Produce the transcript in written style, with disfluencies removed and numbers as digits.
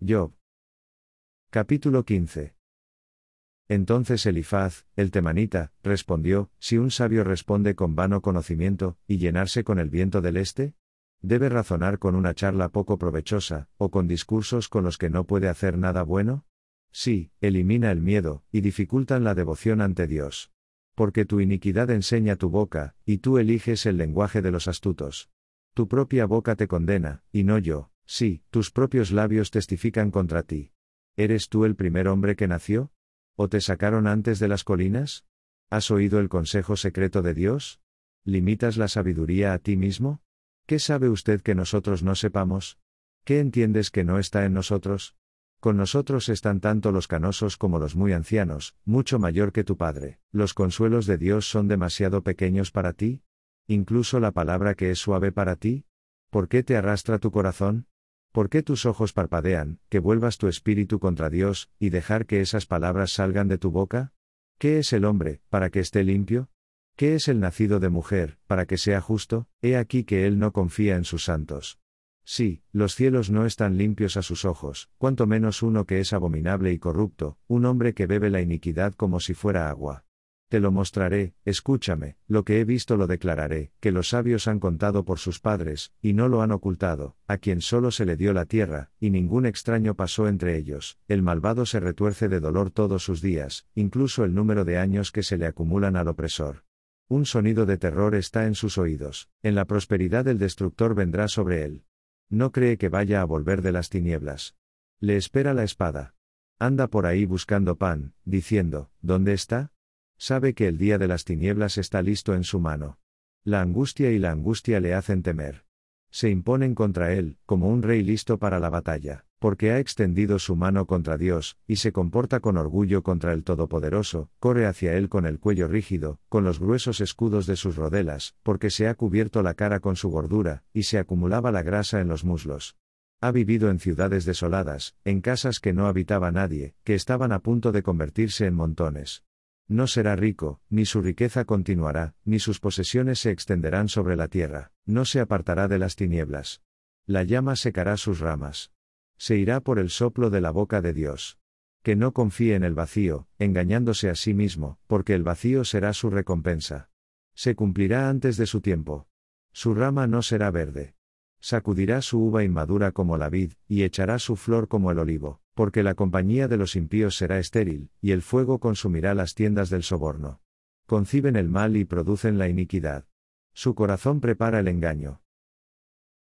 Job. Capítulo 15. Entonces Elifaz, el temanita, respondió: si un sabio responde con vano conocimiento, y llenarse con el viento del este, ¿debe razonar con una charla poco provechosa, o con discursos con los que no puede hacer nada bueno? Sí, elimina el miedo, y dificultan la devoción ante Dios. Porque tu iniquidad enseña tu boca, y tú eliges el lenguaje de los astutos. Tu propia boca te condena, y no yo, sí, tus propios labios testifican contra ti. ¿Eres tú el primer hombre que nació? ¿O te sacaron antes de las colinas? ¿Has oído el consejo secreto de Dios? ¿Limitas la sabiduría a ti mismo? ¿Qué sabe usted que nosotros no sepamos? ¿Qué entiendes que no está en nosotros? Con nosotros están tanto los canosos como los muy ancianos, mucho mayor que tu padre. ¿Los consuelos de Dios son demasiado pequeños para ti? ¿Incluso la palabra que es suave para ti? ¿Por qué te arrastra tu corazón? ¿Por qué tus ojos parpadean, que vuelvas tu espíritu contra Dios, y dejar que esas palabras salgan de tu boca? ¿Qué es el hombre, para que esté limpio? ¿Qué es el nacido de mujer, para que sea justo? He aquí que él no confía en sus santos. Sí, los cielos no están limpios a sus ojos, cuanto menos uno que es abominable y corrupto, un hombre que bebe la iniquidad como si fuera agua. Te lo mostraré, escúchame, lo que he visto lo declararé, que los sabios han contado por sus padres, y no lo han ocultado, a quien solo se le dio la tierra, y ningún extraño pasó entre ellos. El malvado se retuerce de dolor todos sus días, incluso el número de años que se le acumulan al opresor. Un sonido de terror está en sus oídos, en la prosperidad del destructor vendrá sobre él. No cree que vaya a volver de las tinieblas. Le espera la espada. Anda por ahí buscando pan, diciendo: ¿dónde está? Sabe que el día de las tinieblas está listo en su mano. La angustia y la angustia le hacen temer. Se imponen contra él, como un rey listo para la batalla, porque ha extendido su mano contra Dios, y se comporta con orgullo contra el Todopoderoso, corre hacia él con el cuello rígido, con los gruesos escudos de sus rodelas, porque se ha cubierto la cara con su gordura, y se acumulaba la grasa en los muslos. Ha vivido en ciudades desoladas, en casas que no habitaba nadie, que estaban a punto de convertirse en montones. No será rico, ni su riqueza continuará, ni sus posesiones se extenderán sobre la tierra, no se apartará de las tinieblas. La llama secará sus ramas. Se irá por el soplo de la boca de Dios. Que no confíe en el vacío, engañándose a sí mismo, porque el vacío será su recompensa. Se cumplirá antes de su tiempo. Su rama no será verde. Sacudirá su uva inmadura como la vid, y echará su flor como el olivo, porque la compañía de los impíos será estéril, y el fuego consumirá las tiendas del soborno. Conciben el mal y producen la iniquidad. Su corazón prepara el engaño.